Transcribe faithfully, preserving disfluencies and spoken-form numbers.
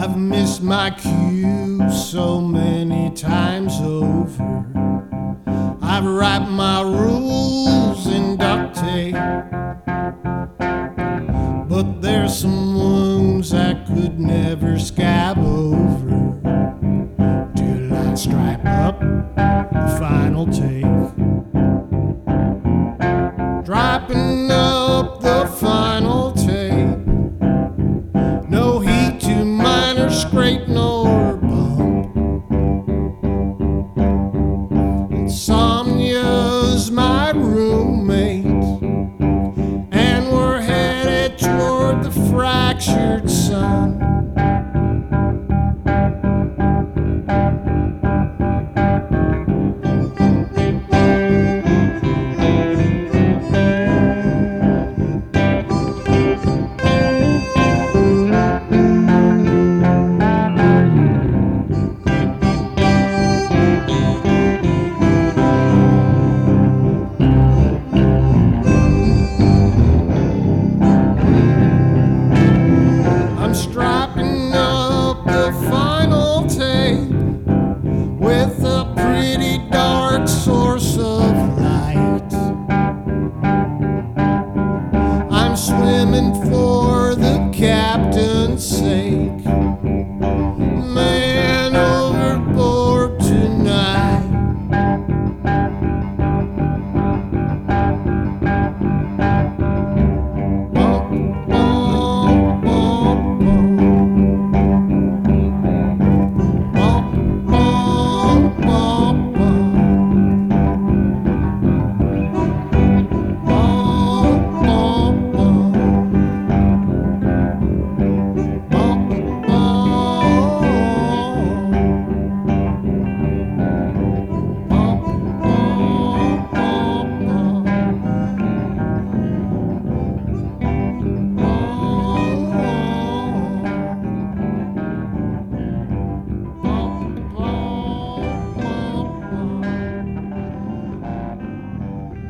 I've missed my cue so many times over. I've wrapped my rules in duct tape, but there's some wounds I could never scab over till I stripe up the final take. Striping up the final take. No heat to minor scrape nor bump. Insomnia's my room.